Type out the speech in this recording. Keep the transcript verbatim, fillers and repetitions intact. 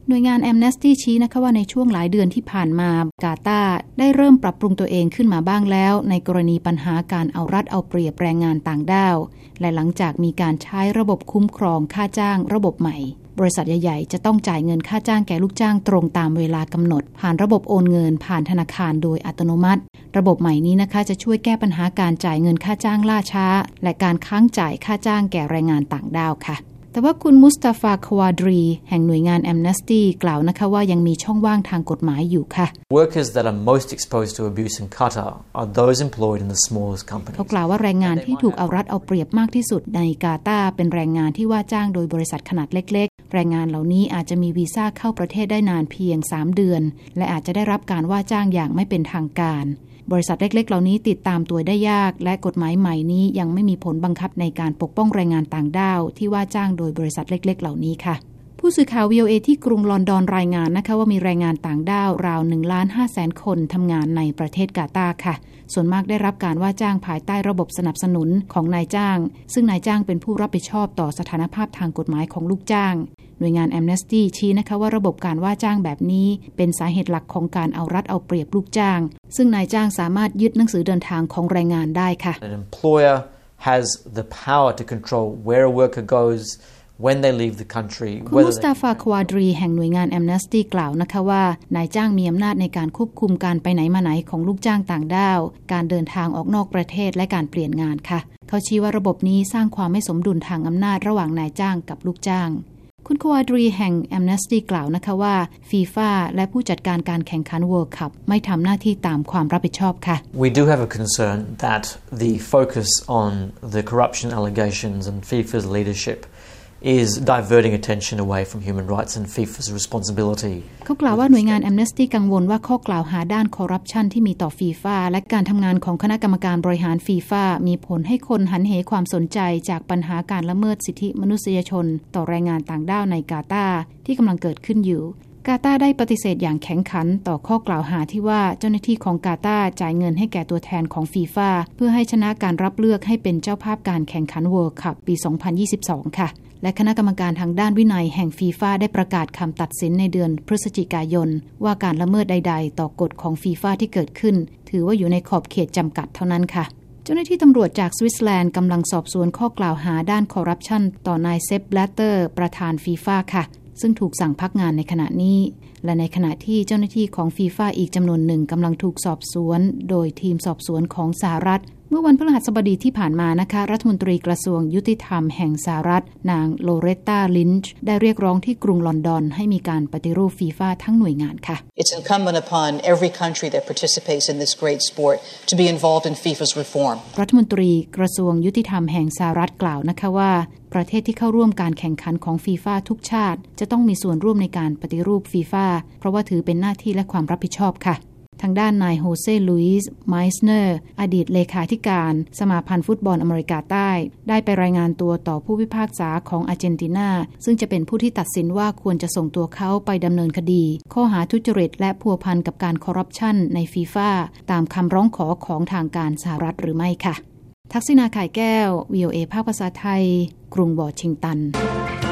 หน่วยงาน Amnesty ชี้นะคะว่าในช่วงหลายเดือนที่ผ่านมากาตาร์ได้เริ่มปรับปรุงตัวเองขึ้นมาบ้างแล้วในกรณีปัญหาการเอารัดเอาเปรียบแรงงานต่างด้าวและหลังจากมีการใช้ระบบคุ้มครองค่าจ้างระบบใหม่บริษัทใหญ่ๆจะต้องจ่ายเงินค่าจ้างแก่ลูกจ้างตรงตามเวลากำหนดผ่านระบบโอนเงินผ่านธนาคารโดยอัตโนมัติระบบใหม่นี้นะคะจะช่วยแก้ปัญหาการจ่ายเงินค่าจ้างล่าช้าและการค้างจ่ายค่าจ้างแก่แรงงานต่างด้าวค่ะแต่ว่าคุณมุสตาฟา ควาดรีแห่งหน่วยงาน Amnesty กล่าวนะคะว่ายังมีช่องว่างทางกฎหมายอยู่ค่ะ Workers that are most exposed to abuse in Qatar are those employed in the smallest companies เขากล่าวว่าแรงงานที่ถูกเอารัดเอาเปรียบมากที่สุดในกาตาร์เป็นแรงงานที่ว่าจ้างโดยบริษัทขนาดเล็กๆแรงงานเหล่านี้อาจจะมีวีซ่าเข้าประเทศได้นานเพียงสามเดือนและอาจจะได้รับการว่าจ้างอย่างไม่เป็นทางการบริษัทเล็กๆเหล่านี้ติดตามตัวได้ยากและกฎหมายใหม่นี้ยังไม่มีผลบังคับในการปกป้องแรงงานต่างด้าวที่ว่าจ้างโดยบริษัทเล็กๆเหล่านี้ค่ะผู้สื่อข่าว วี โอ เอ ที่กรุงลอนดอนรายงานนะคะว่ามีแรงงานต่างด้าวราว หนึ่งล้านห้าแสน คนทำงานในประเทศกาตาร์ค่ะส่วนมากได้รับการว่าจ้างภายใต้ระบบสนับสนุนของนายจ้างซึ่งนายจ้างเป็นผู้รับผิดชอบต่อสถานภาพทางกฎหมายของลูกจ้างหน่วยงาน Amnesty ชี้นะคะว่าระบบการว่าจ้างแบบนี้เป็นสาเหตุหลักของการเอารัดเอาเปรียบลูกจ้างซึ่งนายจ้างสามารถยึดหนังสือเดินทางของแรงงานได้ค่ะ An employer has the power to control where a worker goes when they leave the country คุณมุสตาฟา ควาดรีแห่งหน่วยงาน Amnesty กล่าวนะคะว่านายจ้างมีอำนาจในการควบคุมการไปไหนมาไหนของลูกจ้างต่างด้าวการเดินทางออกนอกประเทศและการเปลี่ยนงานค่ะเขาชี้ว่าระบบนี้สร้างความไม่สมดุลทางอำนาจระหว่างนายจ้างกับลูกจ้างคุณควาดรีแห่ง Amnesty กล่าวนะคะว่า FIFA และผู้จัดการการแข่งขัน World Cup ไม่ทำหน้าที่ตามความรับผิดชอบค่ะ We do have a concern that the focus on the corruption allegations and FIFA's leadership is diverting attention away from human rights and FIFA's responsibility เขากล่าวว่าหน่วยงาน Amnesty กังวลว่าข้อกล่าวหาด้านคอร์รัปชันที่มีต่อ FIFA และการทำงานของคณะกรรมการบริหาร FIFA มีผลให้คนหันเหความสนใจจากปัญหาการละเมิดสิทธิมนุษยชนต่อแรงงานต่างด้าวในกาตาร์ที่กำลังเกิดขึ้นอยู่กาตาร์ได้ปฏิเสธอย่างแข็งขันต่อข้อกล่าวหาที่ว่าเจ้าหน้าที่ของกาตาร์จ่ายเงินให้แก่ตัวแทนของ FIFA เพื่อให้ชนะการรับเลือกให้เป็นเจ้าภาพการแข่งขัน World Cup ปี สองพันยี่สิบสอง ค่ะและคณะกรรมการทางด้านวินัยแห่ง FIFA ได้ประกาศคำตัดสินในเดือนพฤศจิกายนว่าการละเมิดใดๆต่อกฎของ FIFA ที่เกิดขึ้นถือว่าอยู่ในขอบเขตจำกัดเท่านั้นค่ะเจ้าหน้าที่ตำรวจจากสวิตเซอร์แลนด์กำลังสอบสวนข้อกล่าวหาด้านคอร์รัปชันต่อนายเซป แบลตเตอร์ประธาน FIFA ค่ะซึ่งถูกสั่งพักงานในขณะนี้และในขณะที่เจ้าหน้าที่ของ FIFA อีกจำนวนหนึ่งกำลังถูกสอบสวนโดยทีมสอบสวนของสหรัฐเมื่อวันพฤหัสบดีที่ผ่านมานะคะรัฐมนตรีกระทรวงยุติธรรมแห่งสหรัฐนางโลเรตตา ลินช์ได้เรียกร้องที่กรุงลอนดอนให้มีการปฏิรูป FIFA ทั้งหน่วยงานค่ะ It's incumbent upon every country that participates in this great sport to be involved in FIFA's reform รัฐมนตรีกระทรวงยุติธรรมแห่งสหรัฐกล่าวนะคะว่าประเทศที่เข้าร่วมการแข่งขันของ FIFA ทุกชาติจะต้องมีส่วนร่วมในการปฏิรูป FIFA เพราะว่าถือเป็นหน้าที่และความรับผิดชอบค่ะทางด้านนายโฮเซ่ ลุยส์ ไมส์เนอร์อดีตเลขาธิการสมาพันธ์ฟุตบอลอเมริกาใต้ได้ไปรายงานตัวต่อผู้พิพากษาของอาร์เจนตินาซึ่งจะเป็นผู้ที่ตัดสินว่าควรจะส่งตัวเขาไปดำเนินคดีข้อหาทุจริตและพัวพันกับการคอร์รัปชันใน FIFA ตามคำร้องขอของทางการสหรัฐหรือไม่ค่ะทักษิณา ข่ายแก้ว วี โอ เอ ภาคภาษาไทยกรุงวอชิงตัน